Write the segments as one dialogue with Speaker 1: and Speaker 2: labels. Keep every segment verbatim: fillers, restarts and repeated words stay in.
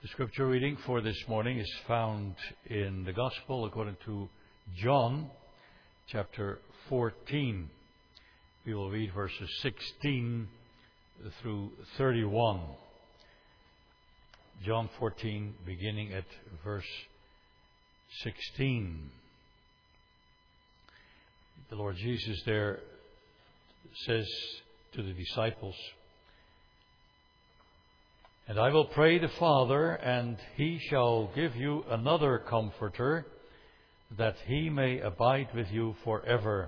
Speaker 1: The scripture reading for this morning is found in the Gospel according to John, chapter fourteen. We will read verses sixteen through thirty-one. John fourteen, beginning at verse sixteen. The Lord Jesus there says to the disciples, "And I will pray the Father, and He shall give you another Comforter, that He may abide with you forever,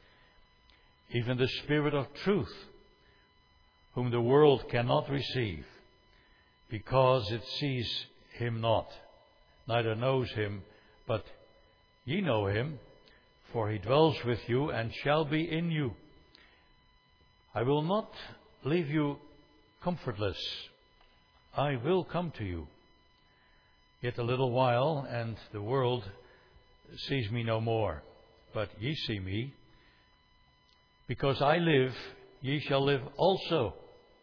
Speaker 1: even the Spirit of truth, whom the world cannot receive, because it sees Him not, neither knows Him, but ye know Him, for He dwells with you and shall be in you. I will not leave you comfortless. I will come to you. Yet a little while, and the world sees me no more, but ye see me. Because I live, ye shall live also.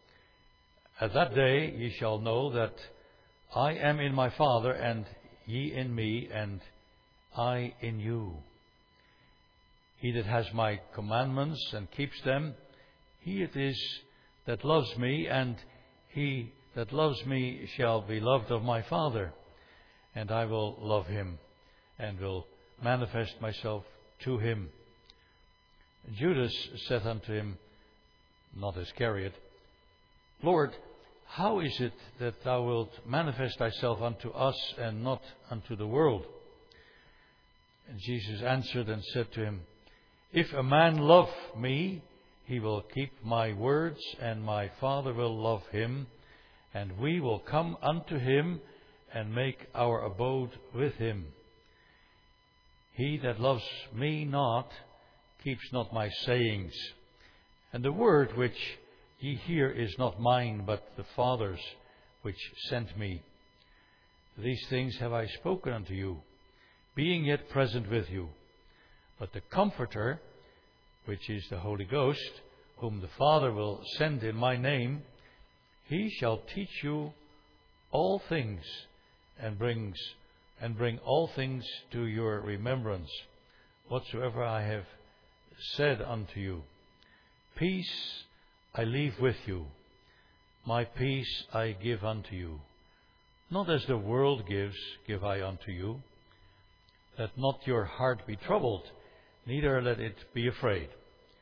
Speaker 1: At that day ye shall know that I am in my Father, and ye in me, and I in you. He that has my commandments and keeps them, he it is that loves me, and he that loves me shall be loved of my Father, and I will love him, and will manifest myself to him." Judas said unto him, not Iscariot, "Lord, how is it that thou wilt manifest thyself unto us, and not unto the world?" And Jesus answered and said to him, "If a man love me, he will keep my words, and my Father will love him, and we will come unto him, and make our abode with him. He that loves me not keeps not my sayings. And the word which ye hear is not mine, but the Father's which sent me. These things have I spoken unto you, being yet present with you. But the Comforter, which is the Holy Ghost, whom the Father will send in my name, He shall teach you all things, and brings and bring all things to your remembrance, whatsoever I have said unto you. Peace I leave with you, my peace I give unto you. Not as the world gives, give I unto you. Let not your heart be troubled, neither let it be afraid.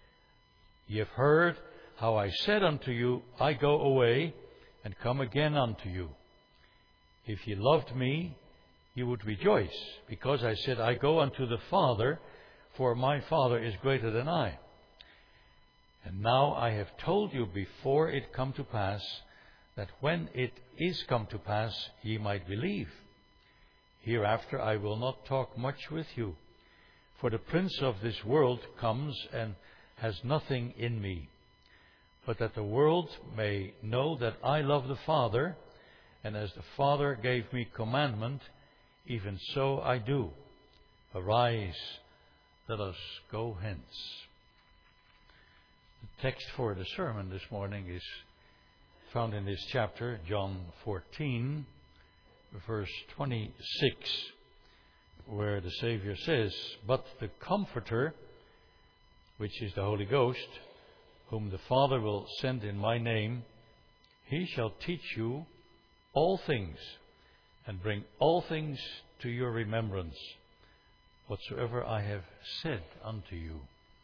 Speaker 1: Ye have heard how I said unto you, I go away, and come again unto you. If ye loved me, ye would rejoice, because I said, I go unto the Father, for my Father is greater than I. And now I have told you before it come to pass, that when it is come to pass, ye might believe. Hereafter I will not talk much with you, for the prince of this world comes and has nothing in me. But that the world may know that I love the Father, and as the Father gave me commandment, even so I do. Arise, let us go hence. The text for the sermon this morning is found in this chapter, John fourteen, verse twenty-six, where the Savior says, "But the Comforter, which is the Holy Ghost, whom the Father will send in my name, He shall teach you all things, and bring all things to your remembrance, whatsoever I have said unto you."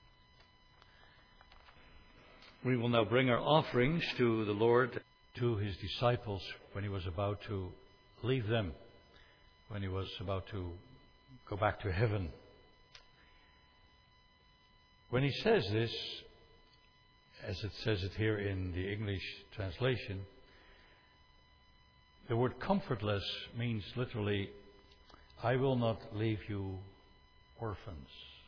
Speaker 1: We will now bring our offerings to the Lord, to His disciples, when He was about to leave them, when He was about to go back to heaven. When He says this, as it says it here in the English translation, the word comfortless means literally, I will not leave you orphans.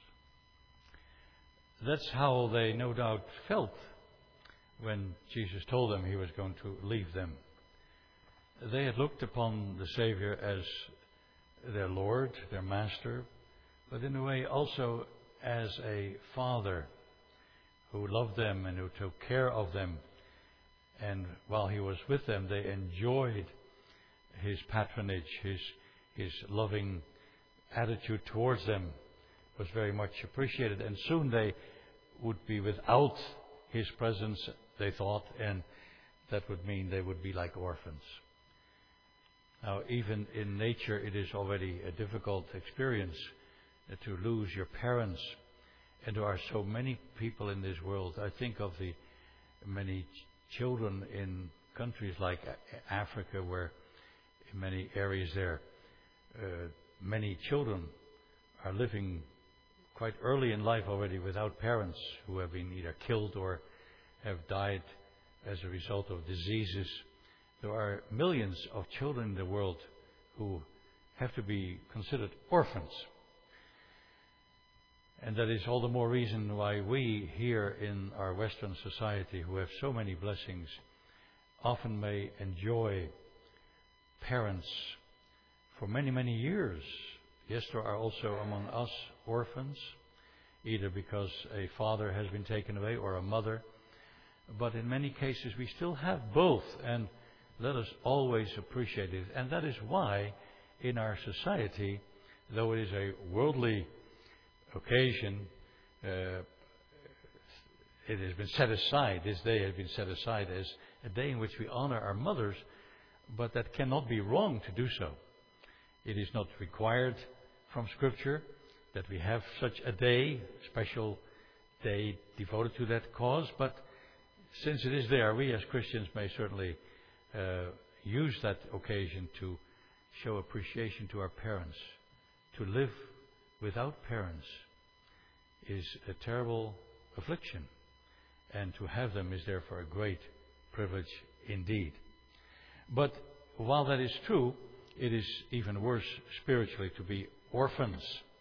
Speaker 1: That's how they no doubt felt when Jesus told them He was going to leave them. They had looked upon the Savior as their Lord, their Master, but in a way also as a Father who loved them and who took care of them. And while He was with them, they enjoyed His patronage, His, His loving attitude towards them was very much appreciated. And soon they would be without His presence, they thought, and that would mean they would be like orphans. Now, even in nature, it is already a difficult experience uh, to lose your parents. And there are so many people in this world. I think of the many ch- children in countries like a- Africa, where in many areas there, uh, many children are living quite early in life already without parents, who have been either killed or have died as a result of diseases. There are millions of children in the world who have to be considered orphans. And that is all the more reason why we here in our Western society, who have so many blessings, often may enjoy parents for many, many years. Yes, there are also among us orphans, either because a father has been taken away or a mother. But in many cases we still have both, and let us always appreciate it. And that is why in our society, though it is a worldly occasion, uh, it has been set aside, this day has been set aside as a day in which we honor our mothers, but that cannot be wrong to do so. It is not required from Scripture that we have such a day, special day devoted to that cause, but since it is there, we as Christians may certainly uh, use that occasion to show appreciation to our parents. To live without parents is a terrible affliction, and to have them is therefore a great privilege indeed. But while that is true, it is even worse spiritually to be orphans.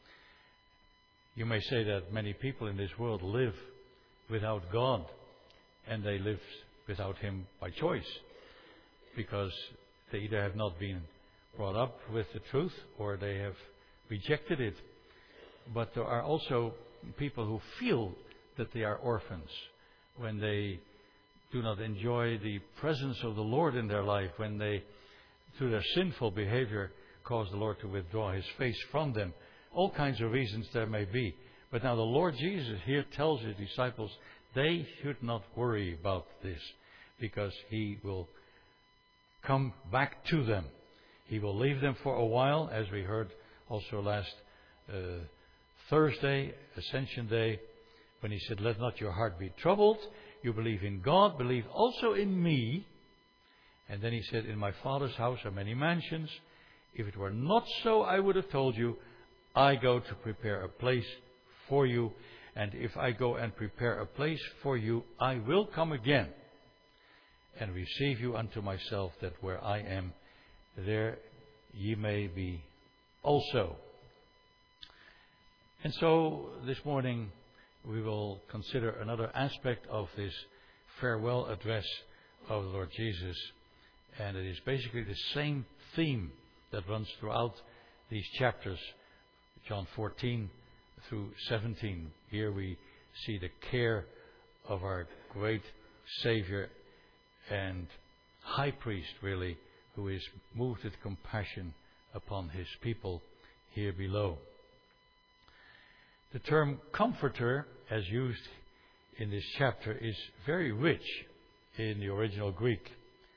Speaker 1: You may say that many people in this world live without God, and they live without Him by choice, because they either have not been brought up with the truth or they have rejected it. But there are also people who feel that they are orphans when they do not enjoy the presence of the Lord in their life, when they, through their sinful behavior, cause the Lord to withdraw His face from them. All kinds of reasons there may be. But now the Lord Jesus here tells His disciples they should not worry about this, because He will come back to them. He will leave them for a while, as we heard also last uh, Thursday, Ascension Day, when He said, "Let not your heart be troubled. You believe in God, believe also in me." And then He said, "In my Father's house are many mansions. If it were not so, I would have told you. I go to prepare a place for you. And if I go and prepare a place for you, I will come again and receive you unto myself, that where I am, there ye may be also." And so this morning we will consider another aspect of this farewell address of the Lord Jesus. And it is basically the same theme that runs throughout these chapters, John fourteen through seventeen. Here we see the care of our great Savior and High Priest, really, who is moved with compassion upon His people here below. The term comforter, as used in this chapter, is very rich in the original Greek.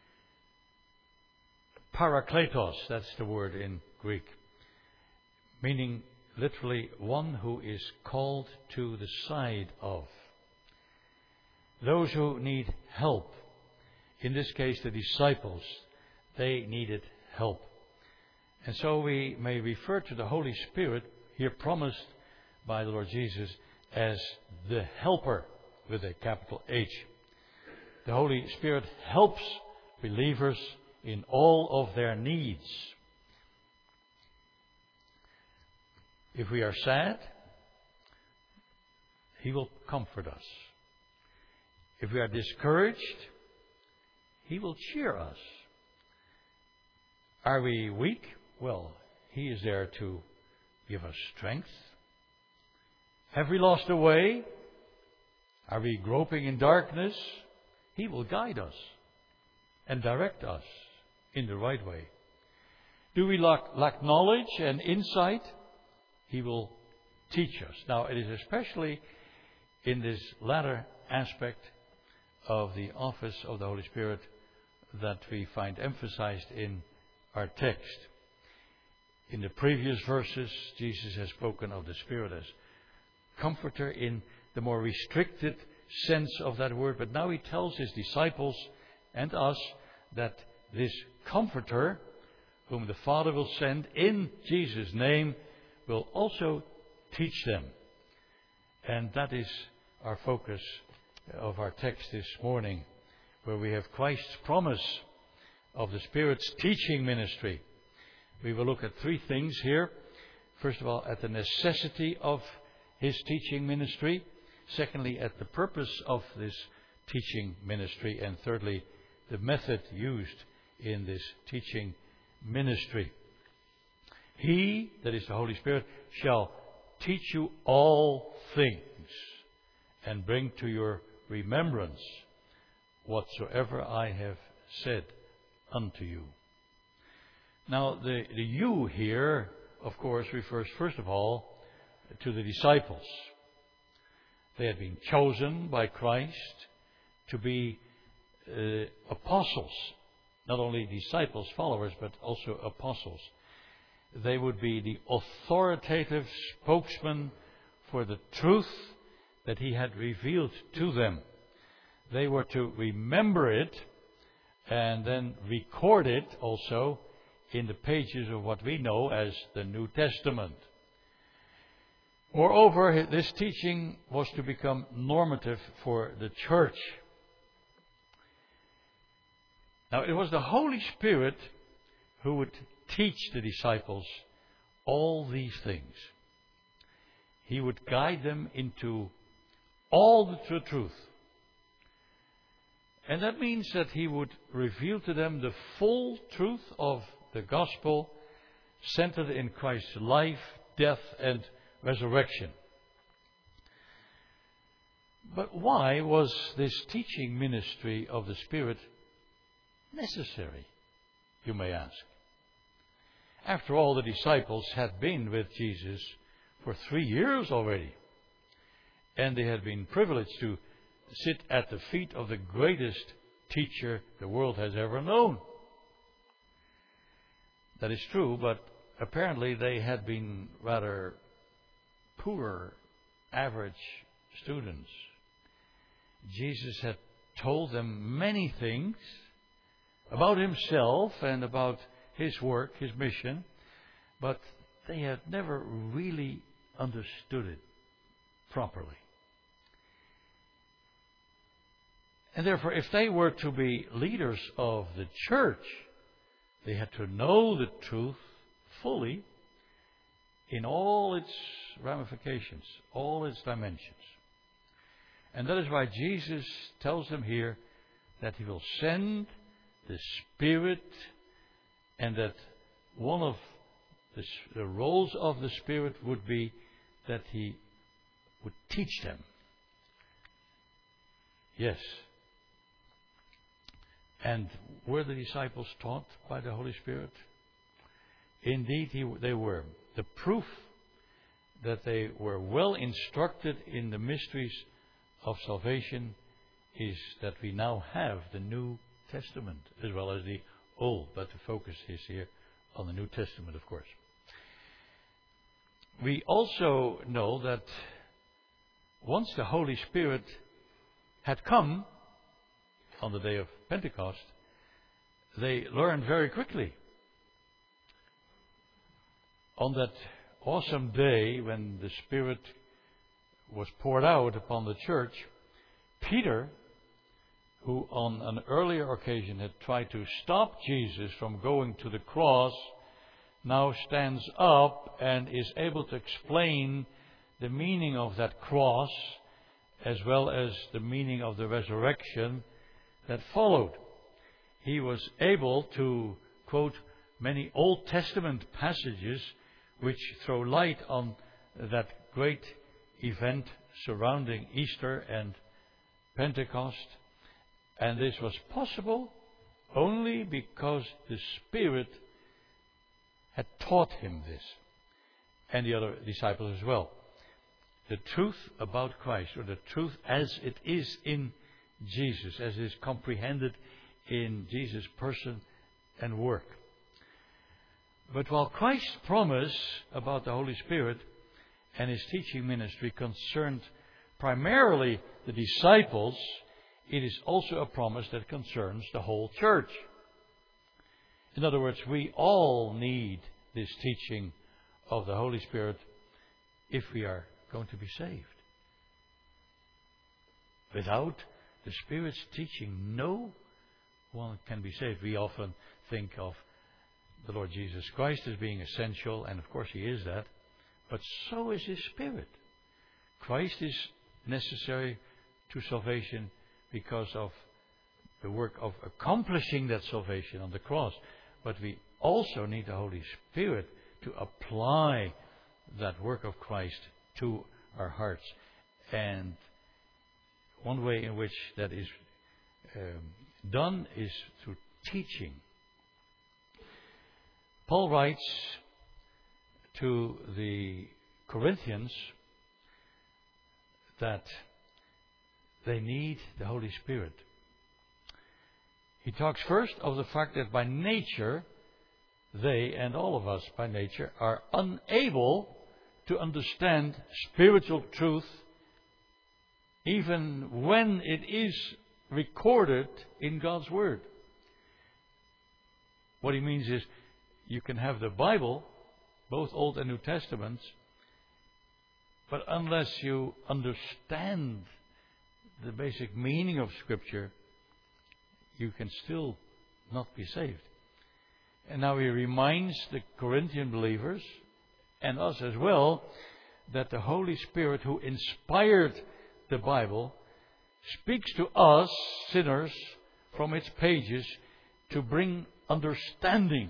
Speaker 1: Parakletos, that's the word in Greek, meaning literally one who is called to the side of. Those who need help, in this case the disciples, they needed help. And so we may refer to the Holy Spirit, here promised by the Lord Jesus, as the helper with a capital H. The Holy Spirit helps believers in all of their needs. If we are sad, He will comfort us. If we are discouraged, He will cheer us. Are we weak? Well, He is there to give us strength. Have we lost the way? Are we groping in darkness? He will guide us and direct us in the right way. Do we lack, lack knowledge and insight? He will teach us. Now, it is especially in this latter aspect of the office of the Holy Spirit that we find emphasized in our text. In the previous verses, Jesus has spoken of the Spirit as comforter in the more restricted sense of that word, but now he tells his disciples and us that this comforter, whom the Father will send in Jesus' name, will also teach them. And that is our focus of our text this morning, where we have Christ's promise of the Spirit's teaching ministry. We will look at three things here. First of all, at the necessity of his teaching ministry. Secondly, at the purpose of this teaching ministry. And thirdly, the method used in this teaching ministry. He, that is the Holy Spirit, shall teach you all things and bring to your remembrance whatsoever I have said unto you. Now, the, the you here, of course, refers first of all to the disciples. They had been chosen by Christ to be uh, apostles, not only disciples, followers, but also apostles. They would be the authoritative spokesman for the truth that he had revealed to them. They were to remember it and then record it also in the pages of what we know as the New Testament. Moreover, this teaching was to become normative for the church. Now, it was the Holy Spirit who would teach the disciples all these things. He would guide them into all the true truth. And that means that he would reveal to them the full truth of the gospel centered in Christ's life, death, and resurrection. But why was this teaching ministry of the Spirit necessary, you may ask? After all, the disciples had been with Jesus for three years already, and they had been privileged to sit at the feet of the greatest teacher the world has ever known. That is true, but apparently they had been rather poor, average students. Jesus had told them many things about himself and about his work, his mission, but they had never really understood it properly. And therefore, if they were to be leaders of the church, they had to know the truth fully in all its ramifications, all its dimensions. And that is why Jesus tells them here that he will send the Spirit, and that one of the, the roles of the Spirit would be that he would teach them. Yes. And were the disciples taught by the Holy Spirit? Indeed, he, they were. The proof that they were well instructed in the mysteries of salvation is that we now have the New Testament as well as the Old, but the focus is here on the New Testament, of course. We also know that once the Holy Spirit had come on the day of Pentecost, they learned very quickly. On that awesome day when the Spirit was poured out upon the church, Peter, who on an earlier occasion had tried to stop Jesus from going to the cross, now stands up and is able to explain the meaning of that cross as well as the meaning of the resurrection that followed. He was able to quote many Old Testament passages which throw light on that great event surrounding Easter and Pentecost. And this was possible only because the Spirit had taught him this, and the other disciples as well. The truth about Christ, or the truth as it is in Jesus, as it is comprehended in Jesus' person and work. But while Christ's promise about the Holy Spirit and his teaching ministry concerned primarily the disciples, it is also a promise that concerns the whole church. In other words, we all need this teaching of the Holy Spirit if we are going to be saved. Without the Spirit's teaching, no one can be saved. We often think of the Lord Jesus Christ as being essential, and of course He is that, but so is His Spirit. Christ is necessary to salvation because of the work of accomplishing that salvation on the cross. But we also need the Holy Spirit to apply that work of Christ to our hearts. And one way in which that is um, done is through teaching. Paul writes to the Corinthians that they need the Holy Spirit. He talks first of the fact that by nature, they and all of us by nature are unable to understand spiritual truth even when it is recorded in God's Word. What he means is you can have the Bible, both Old and New Testaments, but unless you understand the basic meaning of Scripture, you can still not be saved. And now he reminds the Corinthian believers, and us as well, that the Holy Spirit who inspired the Bible speaks to us, sinners, from its pages to bring understanding.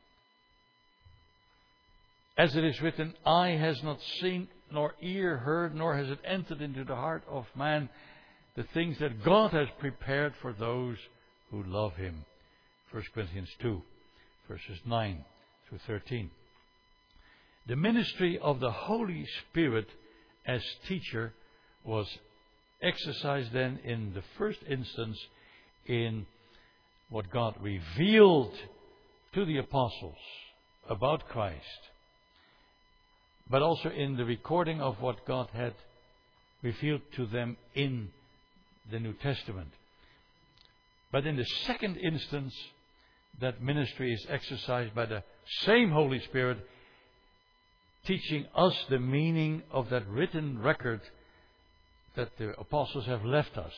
Speaker 1: As it is written, eye has not seen, nor ear heard, nor has it entered into the heart of man the things that God has prepared for those who love Him. First Corinthians two, verses nine through thirteen. The ministry of the Holy Spirit as teacher was exercised then in the first instance in what God revealed to the apostles about Christ, but also in the recording of what God had revealed to them in the New Testament. But in the second instance, that ministry is exercised by the same Holy Spirit, teaching us the meaning of that written record that the apostles have left us.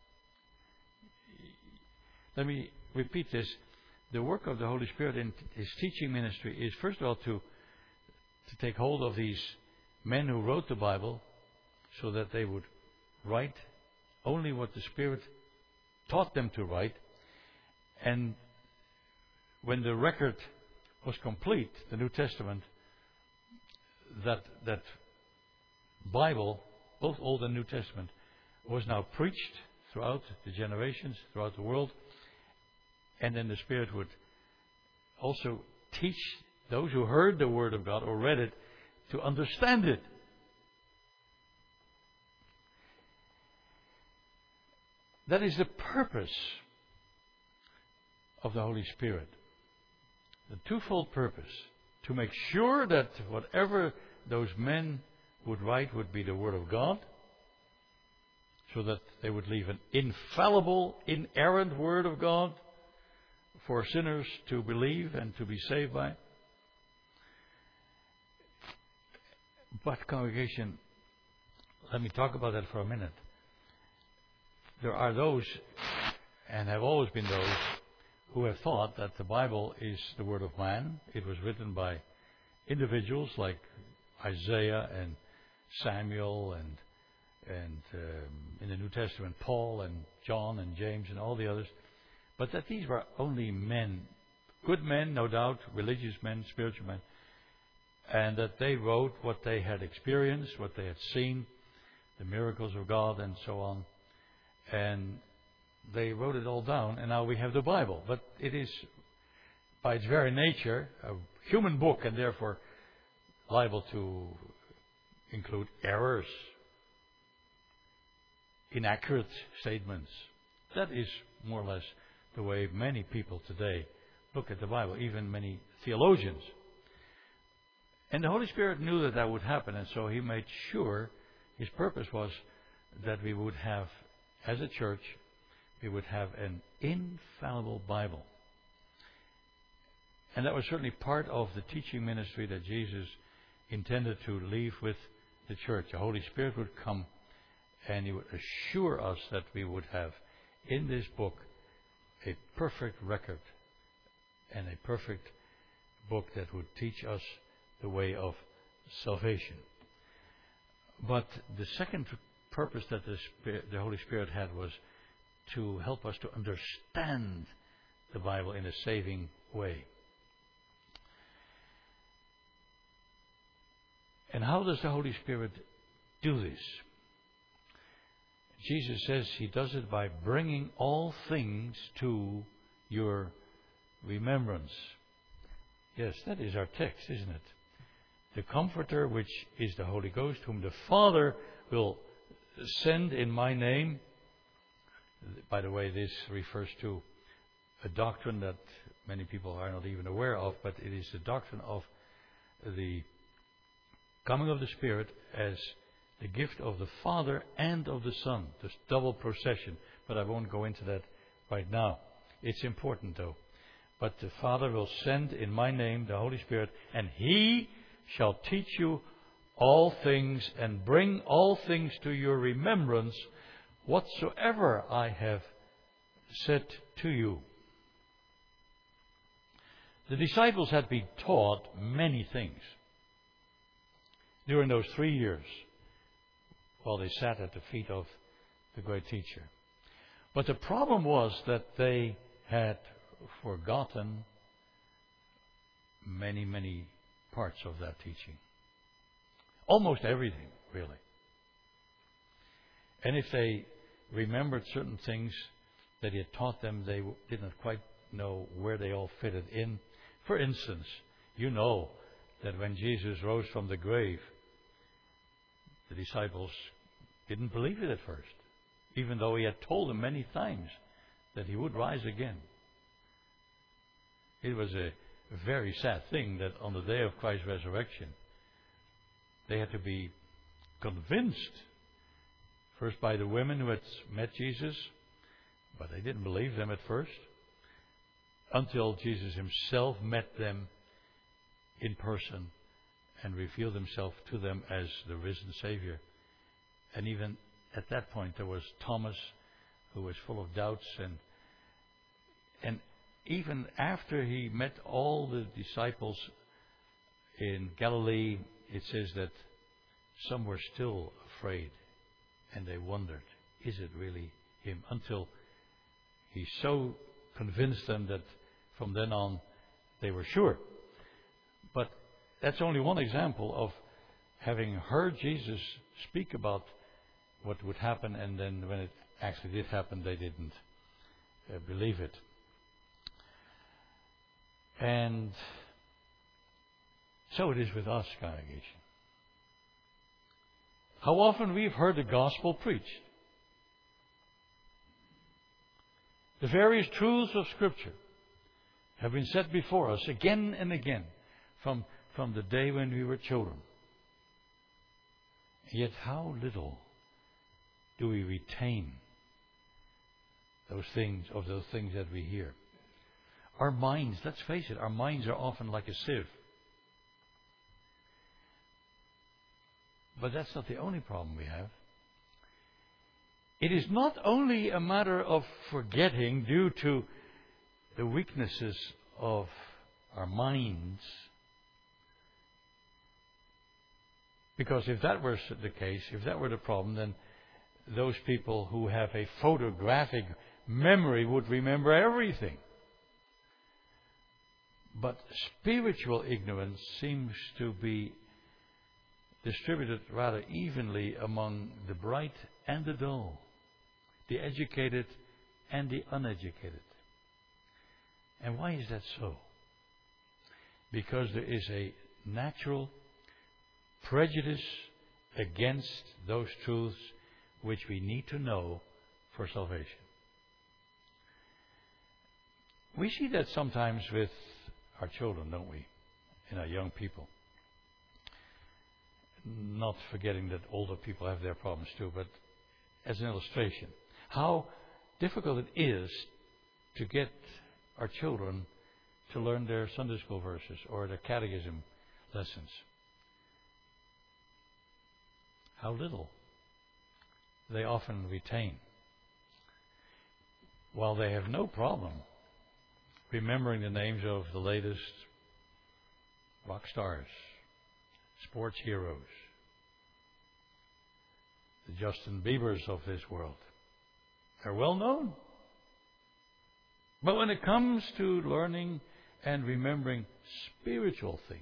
Speaker 1: Let me repeat this. The work of the Holy Spirit in His teaching ministry is, first of all, to, to take hold of these men who wrote the Bible so that they would write only what the Spirit taught them to write. And when the record was complete, the New Testament, that that Bible, both Old and New Testament, was now preached throughout the generations, throughout the world. And then the Spirit would also teach those who heard the Word of God or read it to understand it. That is the purpose of the Holy Spirit. The twofold purpose. To make sure that whatever those men would write would be the Word of God, so that they would leave an infallible, inerrant Word of God for sinners to believe and to be saved by. But congregation, let me talk about that for a minute. There are those, and have always been those, who have thought that the Bible is the Word of man. It was written by individuals like Isaiah and Samuel and and um, in the New Testament Paul and John and James and all the others. But that these were only men, good men, no doubt, religious men, spiritual men, and that they wrote what they had experienced, what they had seen, the miracles of God and so on. And they wrote it all down, and now we have the Bible. But it is, by its very nature, a human book and therefore liable to include errors, inaccurate statements. That is more or less the way many people today look at the Bible, even many theologians. And the Holy Spirit knew that that would happen, and so He made sure, His purpose was that we would have, as a church, we would have an infallible Bible. And that was certainly part of the teaching ministry that Jesus intended to leave with the church. The Holy Spirit would come and He would assure us that we would have in this book a perfect record and a perfect book that would teach us the way of salvation. But the second purpose that the, Spirit, the Holy Spirit had was to help us to understand the Bible in a saving way. And how does the Holy Spirit do this? Jesus says He does it by bringing all things to your remembrance. Yes, that is our text, isn't it? The Comforter, which is the Holy Ghost, whom the Father will send in my name. By the way, this refers to a doctrine that many people are not even aware of, but it is the doctrine of the coming of the Spirit as the gift of the Father and of the Son. This double procession. But I won't go into that right now. It's important though. But the Father will send in my name the Holy Spirit, and He shall teach you all things and bring all things to your remembrance whatsoever I have said to you. The disciples had been taught many things during those three years while they sat at the feet of the great teacher. But the problem was that they had forgotten many, many parts of that teaching. Almost everything, really. And if they remembered certain things that He had taught them, they didn't quite know where they all fitted in. For instance, you know that when Jesus rose from the grave, the disciples didn't believe it at first, even though He had told them many times that He would rise again. It was a very sad thing that on the day of Christ's resurrection, they had to be convinced, first by the women who had met Jesus, but they didn't believe them at first, until Jesus Himself met them in person and revealed Himself to them as the risen Savior. And even at that point there was Thomas, who was full of doubts, and and even after He met all the disciples in Galilee, it says that some were still afraid and they wondered, is it really Him? Until He so convinced them that from then on they were sure. But that's only one example of having heard Jesus speak about what would happen, and then when it actually did happen, they didn't uh, believe it. And so it is with us, congregation. How often we've heard the gospel preached. The various truths of Scripture have been set before us again and again from, from the day when we were children. Yet how little do we retain those things, of those things that we hear. Our minds, let's face it, our minds are often like a sieve. But that's not the only problem we have. It is not only a matter of forgetting due to the weaknesses of our minds. Because if that were the case, if that were the problem, then those people who have a photographic memory would remember everything. But spiritual ignorance seems to be distributed rather evenly among the bright and the dull, the educated and the uneducated. And why is that so? because there is a natural prejudice against those truths which we need to know for salvation. We see that sometimes with our children, don't we? And our young people. Not forgetting that older people have their problems too, but as an illustration, how difficult it is to get our children to learn their Sunday school verses or their catechism lessons. How little they often retain, while they have no problem remembering the names of the latest rock stars, sports heroes, the Justin Biebers of this world. They're well known. But when it comes to learning and remembering spiritual things,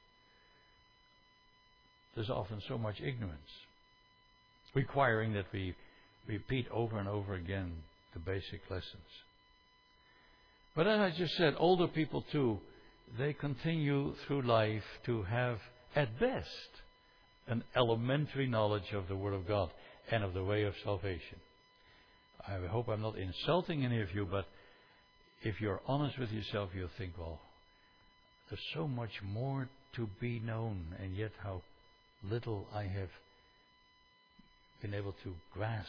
Speaker 1: there's often so much ignorance, requiring that we repeat over and over again the basic lessons. But as I just said, older people too, they continue through life to have, at best, an elementary knowledge of the Word of God and of the way of salvation. I hope I'm not insulting any of you, but if you're honest with yourself, you'll think, well, there's so much more to be known, and yet how little I have been able to grasp.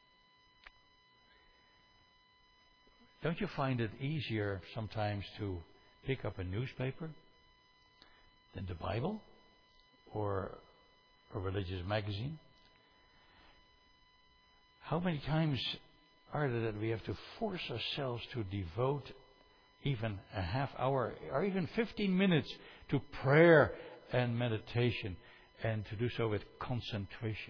Speaker 1: Don't you find it easier sometimes to pick up a newspaper than the Bible or a religious magazine? How many times are there that we have to force ourselves to devote even a half hour or even fifteen minutes to prayer and meditation, and to do so with concentration?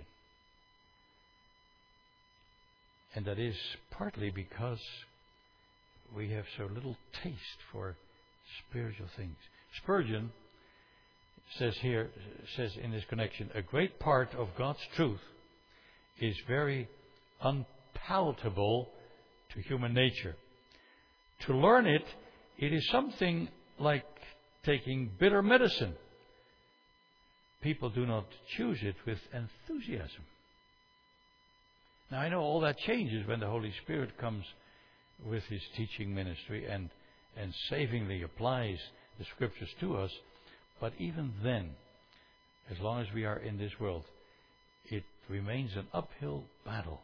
Speaker 1: And that is partly because we have so little taste for spiritual things. Spurgeon says here, says in this connection, a great part of God's truth is very unpalatable to human nature. To learn it, it is something like taking bitter medicine. People do not choose it with enthusiasm. Now I know all that changes when the Holy Spirit comes with His teaching ministry and, and savingly applies the Scriptures to us. But even then, as long as we are in this world, it remains an uphill battle.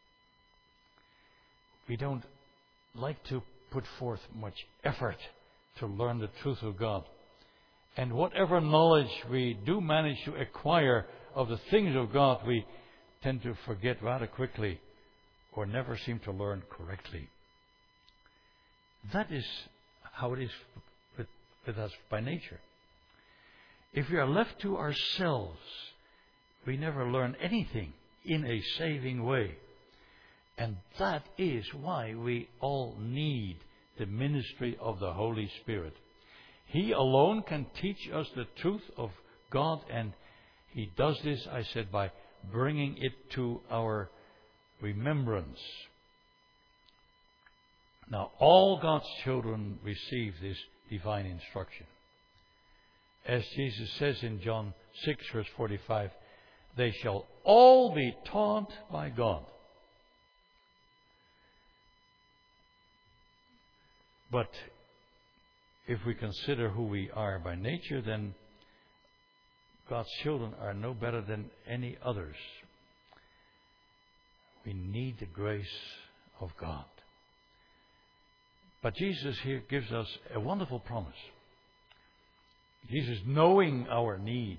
Speaker 1: We don't like to put forth much effort to learn the truth of God. And whatever knowledge we do manage to acquire of the things of God, we tend to forget rather quickly or never seem to learn correctly. That is how it is with, with us by nature. If we are left to ourselves, we never learn anything in a saving way. And that is why we all need the ministry of the Holy Spirit. He alone can teach us the truth of God, and He does this, I said, by bringing it to our remembrance. Now, all God's children receive this divine instruction. As Jesus says in John six, verse forty-five, they shall all be taught by God. But if we consider who we are by nature, then God's children are no better than any others. We need the grace of God. But Jesus here gives us a wonderful promise. Jesus, knowing our need,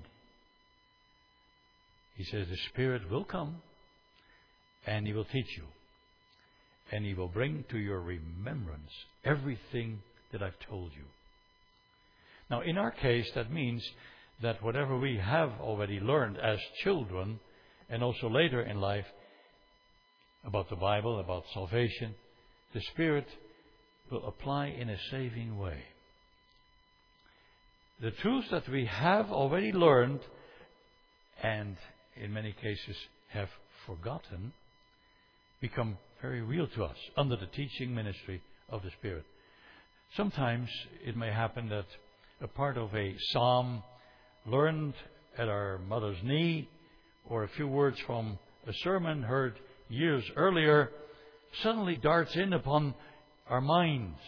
Speaker 1: He says the Spirit will come and He will teach you. And He will bring to your remembrance everything that I've told you. Now, in our case, that means that whatever we have already learned as children, and also later in life, about the Bible, about salvation, the Spirit will apply in a saving way. The truths that we have already learned, and in many cases have forgotten, become very real to us under the teaching ministry of the Spirit. Sometimes it may happen that a part of a psalm learned at our mother's knee, or a few words from a sermon heard years earlier, suddenly darts in upon our minds.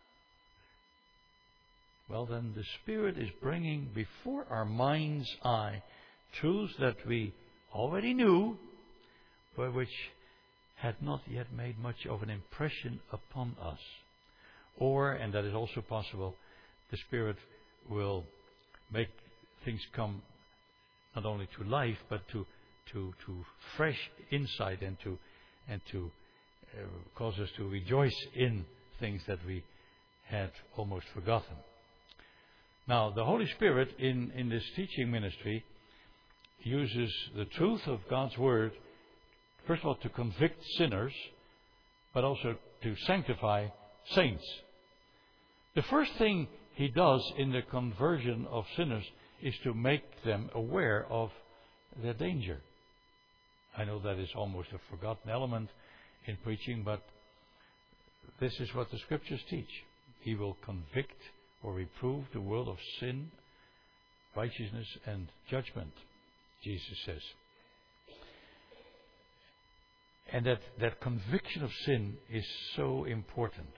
Speaker 1: Well, then the Spirit is bringing before our mind's eye truths that we already knew, but which had not yet made much of an impression upon us. Or, and that is also possible, the Spirit will make things come not only to life, but to to to fresh insight, and to and to uh, cause us to rejoice in things that we had almost forgotten. Now, the Holy Spirit in, in this teaching ministry uses the truth of God's Word, first of all, to convict sinners, but also to sanctify saints. The first thing He does in the conversion of sinners is to make them aware of their danger. I know that is almost a forgotten element in preaching, but this is what the Scriptures teach. He will convict or reprove the world of sin, righteousness, and judgment, Jesus says. And that, that conviction of sin is so important.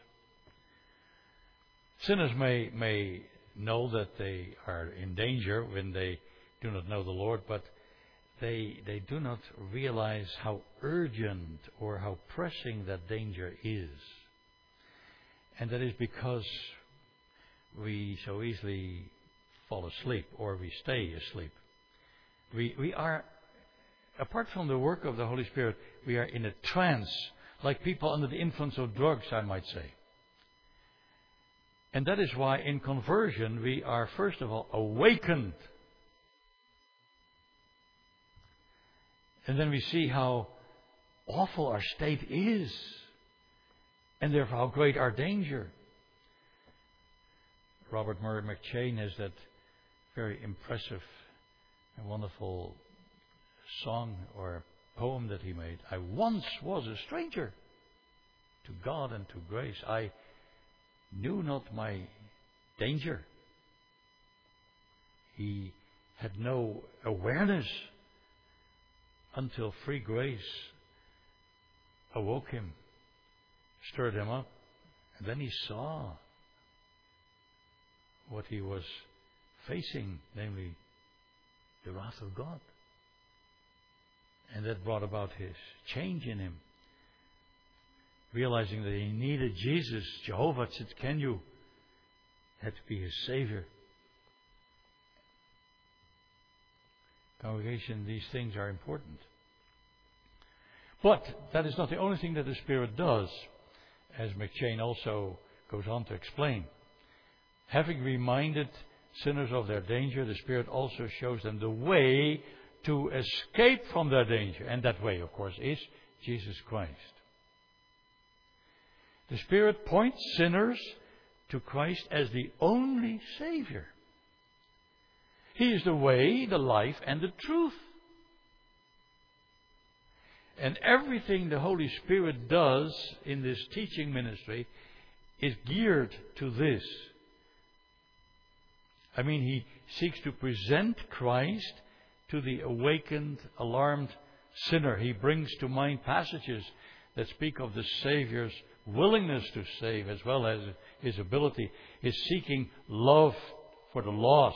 Speaker 1: Sinners may, may know that they are in danger when they do not know the Lord, but they, they do not realize how urgent or how pressing that danger is. And that is because we so easily fall asleep, or we stay asleep. We, we are, apart from the work of the Holy Spirit, we are in a trance, like people under the influence of drugs, I might say. And that is why in conversion we are first of all awakened. And then we see how awful our state is, and therefore how great our danger. Robert Murray McCheyne has that very impressive and wonderful song or poem that he made. I once was a stranger to God and to grace. I knew not my danger. He had no awareness until free grace awoke him, stirred him up, and then he saw what he was facing, namely the wrath of God. And that brought about his change in him, realizing that he needed Jesus, Jehovah Tzidkenu, had to be his Savior. Congregation, these things are important. But that is not the only thing that the Spirit does, as McCheyne also goes on to explain. Having reminded sinners of their danger, the Spirit also shows them the way to escape from their danger. And that way, of course, is Jesus Christ. The Spirit points sinners to Christ as the only Savior. He is the way, the life, and the truth. And everything the Holy Spirit does in this teaching ministry is geared to this. I mean, He seeks to present Christ to the awakened, alarmed sinner. He brings to mind passages that speak of the Savior's willingness to save as well as His ability, His seeking love for the lost.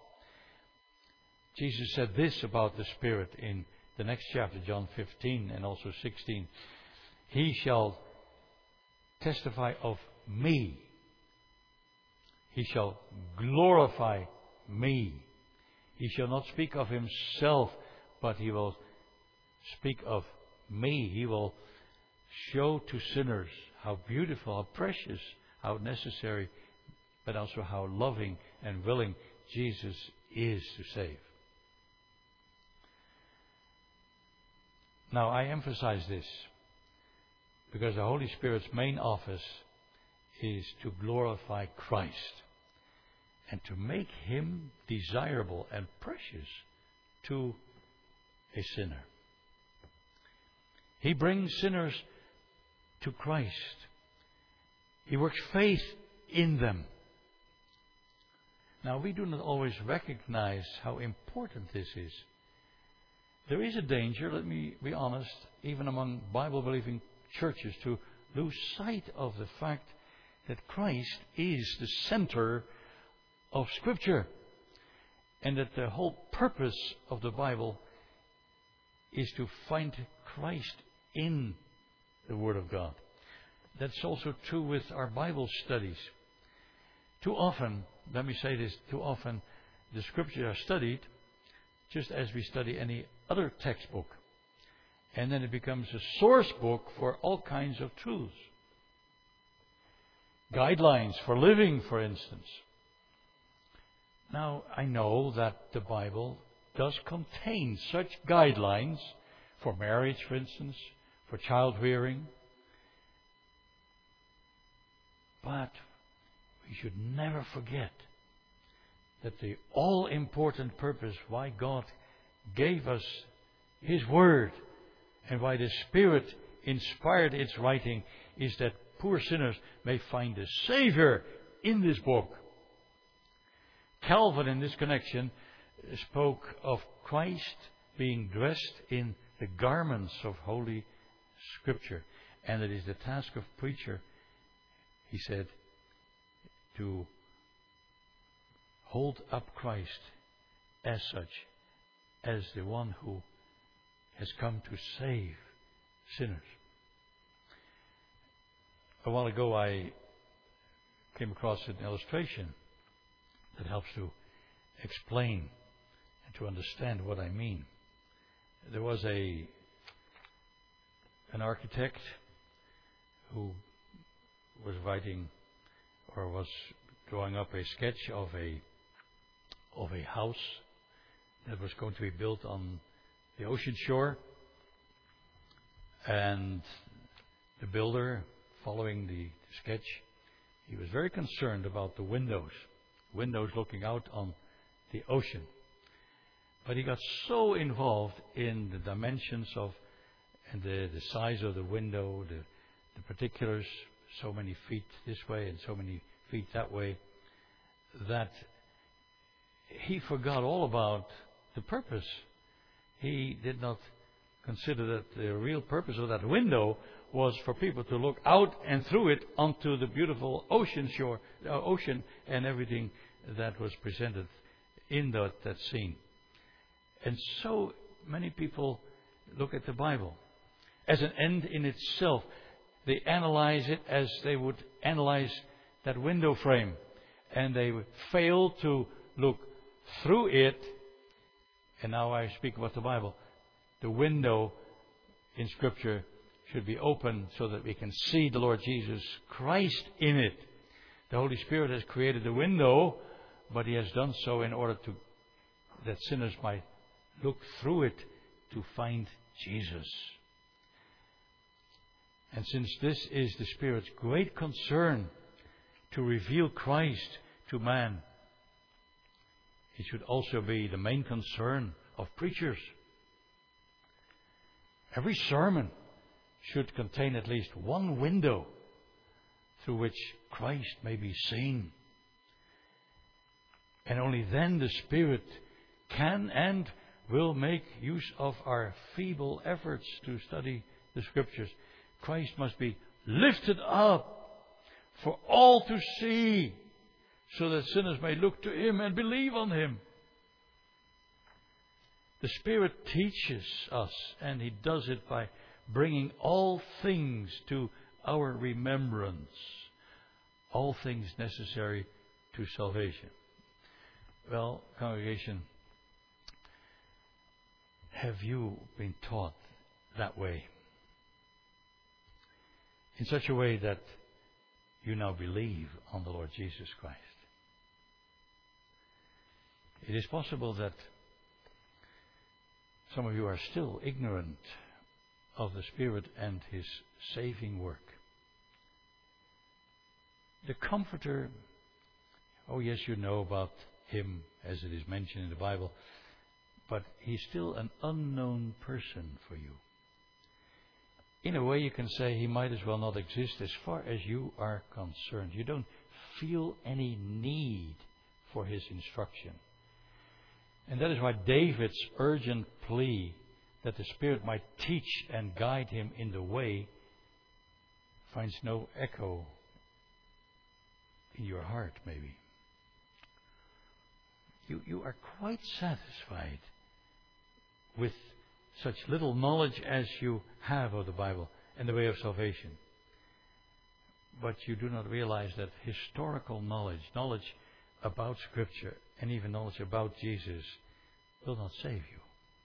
Speaker 1: Jesus said this about the Spirit in the next chapter, John fifteen and also sixteen. He shall testify of me. He shall glorify me. He shall not speak of himself, but he will speak of me. He will show to sinners how beautiful, how precious, how necessary, but also how loving and willing Jesus is to save. Now, I emphasize this because the Holy Spirit's main office is to glorify Christ and to make Him desirable and precious to a sinner. He brings sinners to Christ. He works faith in them. Now, we do not always recognize how important this is. There is a danger, let me be honest, even among Bible-believing churches, to lose sight of the fact that Christ is the center of Scripture, and that the whole purpose of the Bible is to find Christ in the Word of God. That's also true with our Bible studies. Too often, let me say this, too often the Scriptures are studied just as we study any other textbook. And then it becomes a source book for all kinds of truths. Guidelines for living, for instance. Now, I know that the Bible does contain such guidelines for marriage, for instance, for child rearing. But we should never forget that the all-important purpose why God gave us His Word and why the Spirit inspired its writing is that poor sinners may find a Savior in this book. Calvin, in this connection, spoke of Christ being dressed in the garments of Holy Scripture. And it is the task of preacher, he said, to hold up Christ as such, as the one who has come to save sinners. A while ago I came across an illustration that helps to explain and to understand what I mean. There was a an architect who was writing or was drawing up a sketch of a of a house that was going to be built on the ocean shore, and the builder, following the sketch, he was very concerned about the windows, windows looking out on the ocean. But he got so involved in the dimensions of and the, the size of the window, the, the particulars, so many feet this way and so many feet that way, that he forgot all about the purpose. He did not consider that the real purpose of that window was for people to look out and through it onto the beautiful ocean shore, uh, ocean and everything that was presented in that, that scene. And so many people look at the Bible as an end in itself. They analyze it as they would analyze that window frame, and they fail to look through it. And now I speak about the Bible. The window in Scripture should be open so that we can see the Lord Jesus Christ in it. The Holy Spirit has created the window, but He has done so in order to that sinners might look through it to find Jesus. And since this is the Spirit's great concern to reveal Christ to man, it should also be the main concern of preachers. Every sermon should contain at least one window through which Christ may be seen. And only then the Spirit can and will make use of our feeble efforts to study the Scriptures. Christ must be lifted up for all to see, so that sinners may look to Him and believe on Him. The Spirit teaches us, and He does it by bringing all things to our remembrance, all things necessary to salvation. Well, congregation, have you been taught that way? In such a way that you now believe on the Lord Jesus Christ. It is possible that some of you are still ignorant of the Spirit and His saving work. The Comforter, oh yes, you know about Him as it is mentioned in the Bible, but He's still an unknown person for you. In a way, you can say He might as well not exist as far as you are concerned. You don't feel any need for his instruction. And that is why David's urgent plea that the Spirit might teach and guide him in the way finds no echo in your heart, maybe. You, you are quite satisfied with such little knowledge as you have of the Bible and the way of salvation. But you do not realize that historical knowledge, knowledge about Scripture, and even knowledge about Jesus will not save you.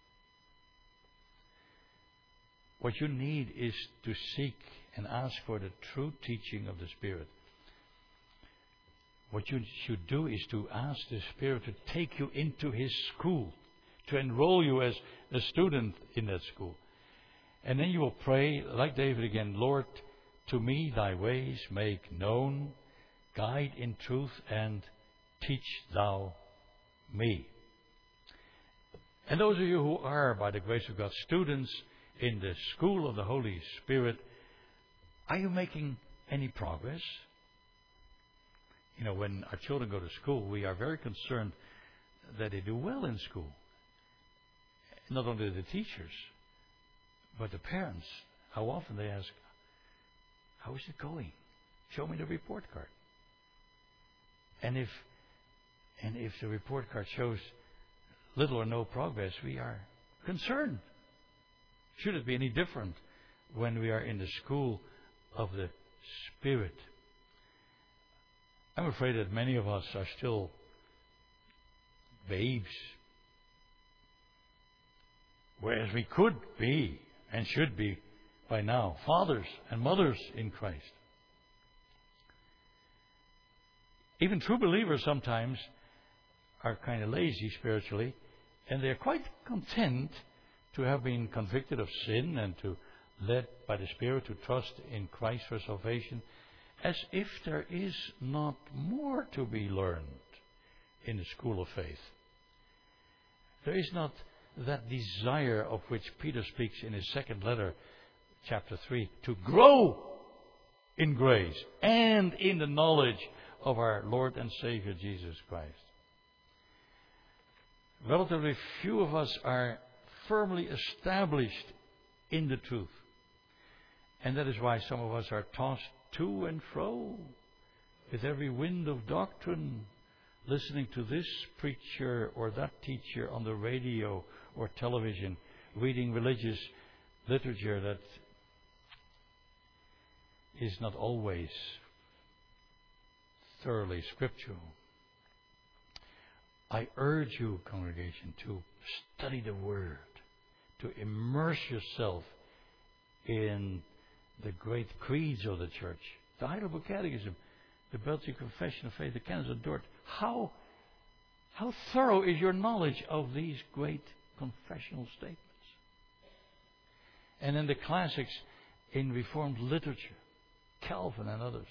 Speaker 1: What you need is to seek and ask for the true teaching of the Spirit. What you should do is to ask the Spirit to take you into His school, to enroll you as a student in that school. And then you will pray, like David again, Lord, to me thy ways make known, guide in truth, and teach thou me. And those of you who are, by the grace of God, students in the school of the Holy Spirit, are you making any progress? You know, when our children go to school, we are very concerned that they do well in school. Not only the teachers, but the parents. How often they ask, how is it going? Show me the report card. And if and if the report card shows little or no progress, we are concerned. Should it be any different when we are in the school of the Spirit? I'm afraid that many of us are still babes, whereas we could be and should be by now fathers and mothers in Christ. Even true believers sometimes are kind of lazy spiritually, and they're quite content to have been convicted of sin and to led by the Spirit to trust in Christ for salvation, as if there is not more to be learned in the school of faith. There is not that desire of which Peter speaks in his second letter, chapter three, to grow in grace and in the knowledge of our Lord and Savior Jesus Christ. Relatively few of us are firmly established in the truth. And that is why some of us are tossed to and fro with every wind of doctrine, listening to this preacher or that teacher on the radio or television, reading religious literature that is not always thoroughly scriptural. I urge you, congregation, to study the Word, to immerse yourself in the great creeds of the Church, the Heidelberg Catechism, the Belgian Confession of Faith, the Canons of Dort. How, how thorough is your knowledge of these great confessional statements? And then the classics in Reformed literature, Calvin and others.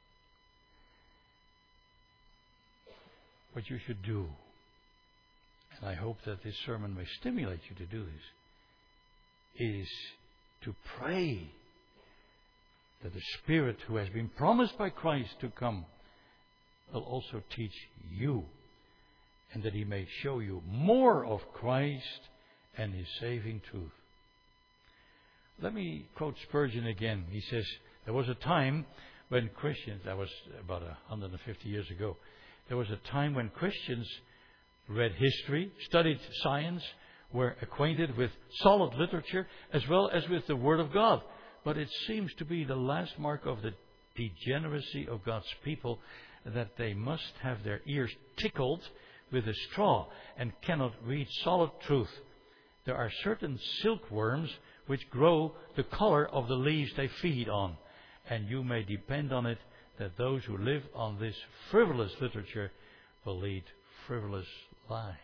Speaker 1: What you should do, and I hope that this sermon may stimulate you to do this, is to pray that the Spirit who has been promised by Christ to come will also teach you, and that He may show you more of Christ and His saving truth. Let me quote Spurgeon again. He says, there was a time when Christians, that was about one hundred fifty years ago, there was a time when Christians read history, studied science, were acquainted with solid literature, as well as with the Word of God. But it seems to be the last mark of the degeneracy of God's people that they must have their ears tickled with a straw and cannot read solid truth. There are certain silkworms which grow the color of the leaves they feed on, and you may depend on it that those who live on this frivolous literature will lead frivolous lives.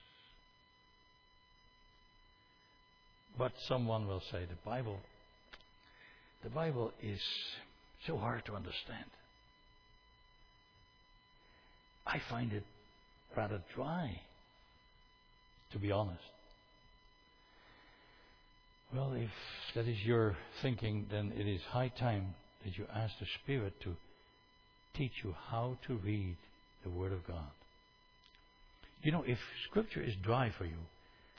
Speaker 1: But someone will say the Bible The Bible is so hard to understand. I find it rather dry, to be honest. Well, if that is your thinking, then it is high time that you ask the Spirit to teach you how to read the Word of God. You know, if Scripture is dry for you,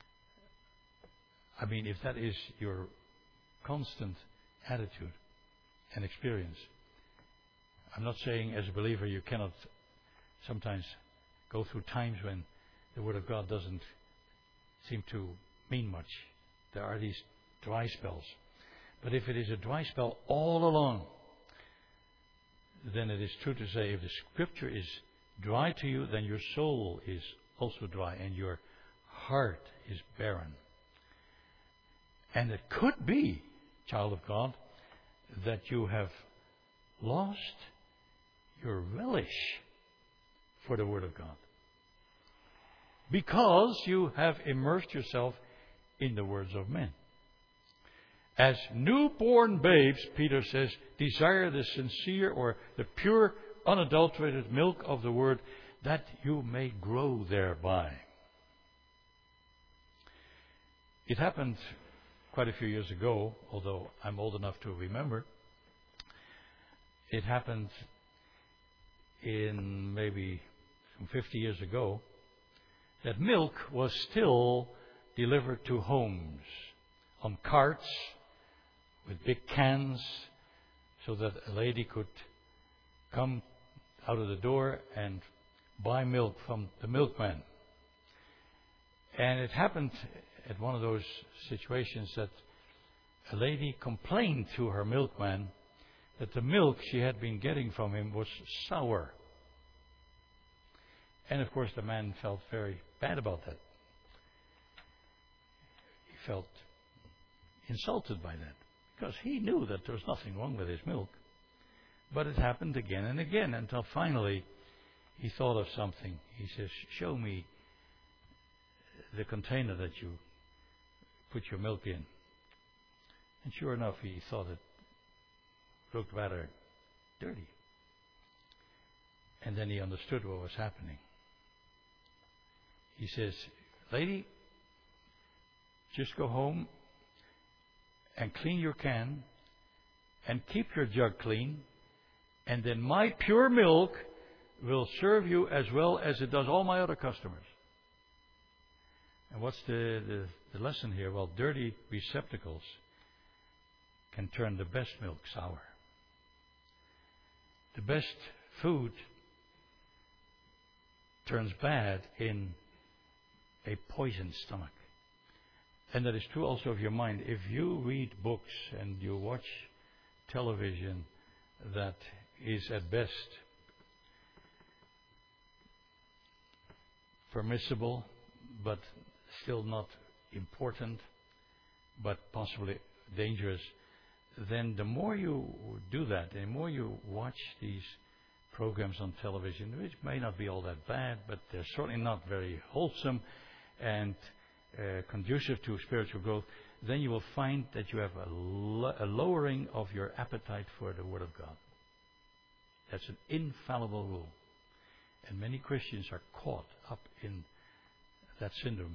Speaker 1: I mean, if that is your constant attitude and experience, I'm not saying as a believer you cannot sometimes go through times when the Word of God doesn't seem to mean much. There are these dry spells. But if it is a dry spell all along, then it is true to say if the Scripture is dry to you, then your soul is also dry and your heart is barren. And it could be, child of God, that you have lost your relish for the Word of God. Because you have immersed yourself in the words of men. As newborn babes, Peter says, desire the sincere or the pure, unadulterated milk of the Word, that you may grow thereby. It happened quite a few years ago, although I'm old enough to remember. It happened in maybe some fifty years ago that milk was still delivered to homes on carts with big cans so that a lady could come out of the door and buy milk from the milkman. And it happened at one of those situations that a lady complained to her milkman that the milk she had been getting from him was sour. And of course the man felt very bad about that. He felt insulted by that because he knew that there was nothing wrong with his milk. But it happened again and again until finally he thought of something. He says, show me the container that you put your milk in. And sure enough, he thought it looked rather dirty. And then he understood what was happening. He says, lady, just go home and clean your can and keep your jug clean, and then my pure milk will serve you as well as it does all my other customers. And what's the, the, the lesson here? Well, dirty receptacles can turn the best milk sour. The best food turns bad in a poisoned stomach. And that is true also of your mind. If you read books and you watch television that is at best permissible, but still not important, but possibly dangerous, then the more you do that, the more you watch these programs on television, which may not be all that bad, but they're certainly not very wholesome and uh, conducive to spiritual growth, then you will find that you have a, lo- a lowering of your appetite for the Word of God. That's an infallible rule. And many Christians are caught up in that syndrome.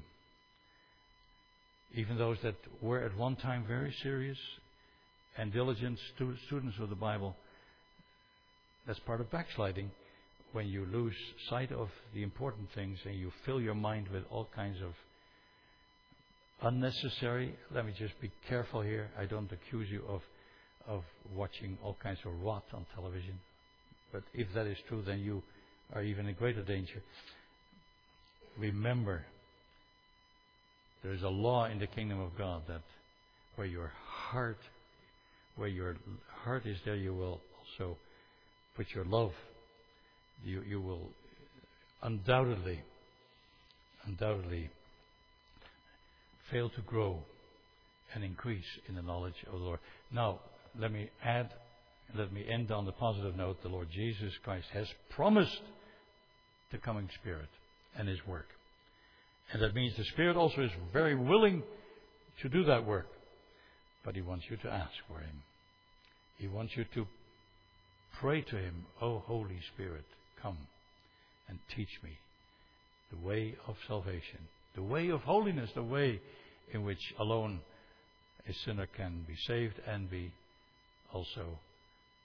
Speaker 1: Even those that were at one time very serious and diligent stu- students of the Bible, that's part of backsliding, when you lose sight of the important things and you fill your mind with all kinds of unnecessary, let me just be careful here, I don't accuse you of, of watching all kinds of rot on television, but if that is true, then you are even in greater danger. Remember, there is a law in the kingdom of God that where your heart, where your heart is, there you will also put your love. You you will undoubtedly, undoubtedly fail to grow and increase in the knowledge of the Lord. Now, let me add, let me end on the positive note. The Lord Jesus Christ has promised the coming Spirit and His work. And that means the Spirit also is very willing to do that work. But He wants you to ask for Him. He wants you to pray to Him, "O Holy Spirit, come and teach me the way of salvation, the way of holiness, the way in which alone a sinner can be saved and be also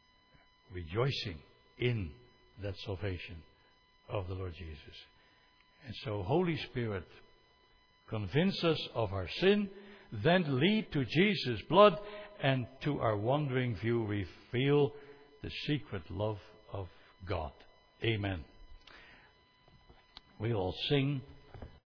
Speaker 1: rejoicing in that salvation of the Lord Jesus." And so, Holy Spirit, convince us of our sin, then lead to Jesus' blood, and to our wandering view reveal the secret love of God. Amen. We all sing.